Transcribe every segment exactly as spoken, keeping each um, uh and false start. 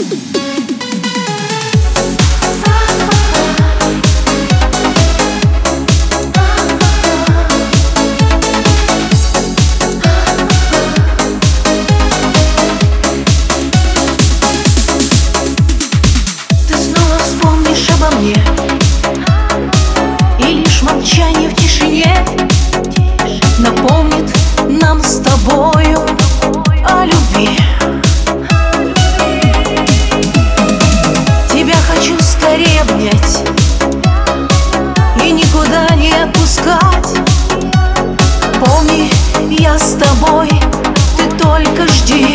И лишь молчание в тишине напомнит нам с тобою о любви. Тебя хочу скорее обнять и никуда не отпускать. Помни, я с тобой, ты только жди.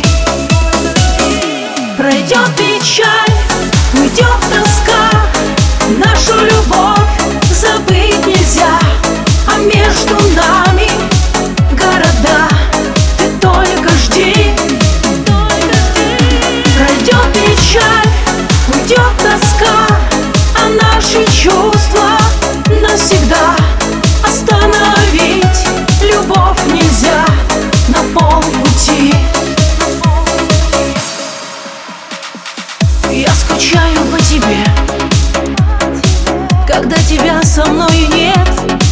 Пройдет печаль, уйдет тоска, нашу любовь забыть нельзя. А между нами города, ты только жди. Пройдет печаль, уйдет тоска, а наши чувства навсегда. Остановить любовь нельзя на полпути. Я скучаю по тебе, когда тебя со мной нет.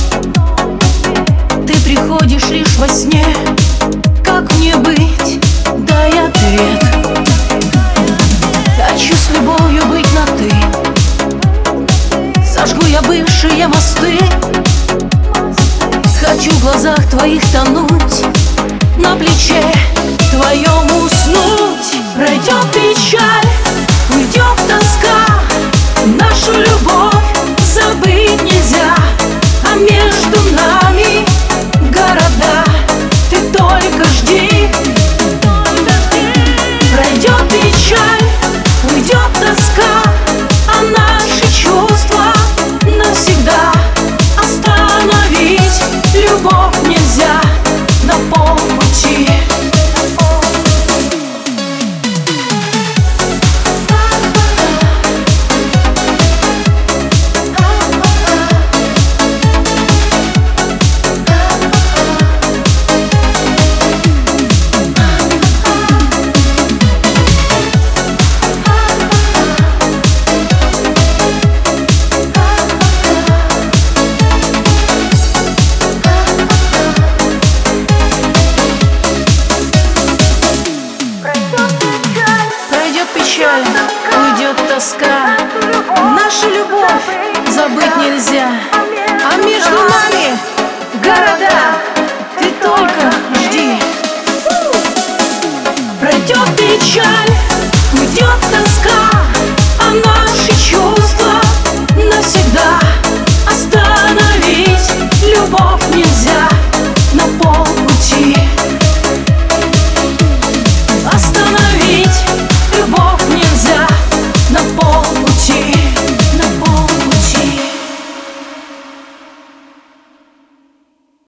Ты приходишь лишь во сне. Как мне быть? Дай ответ. Хочу с любовью быть на ты. Сожгу я бывшие мосты. Хочу в глазах твоих тонуть, на плече твоем уснуть. Пройдет печаль, уйдет тоска, нашу любовь забыть нельзя. А между нами города, ты только жди. Пройдет печаль, уйдет тоска, а наши чувства навсегда. Остановить любовь нельзя на полпути. Уйдет тоска, нашу любовь забыть нельзя. А между нами города, ты только жди. Пройдет печаль, уйдет тоска, а наши чувства навсегда. Остановить любовь нельзя на полпути. Остановить любовь нельзя на полпути.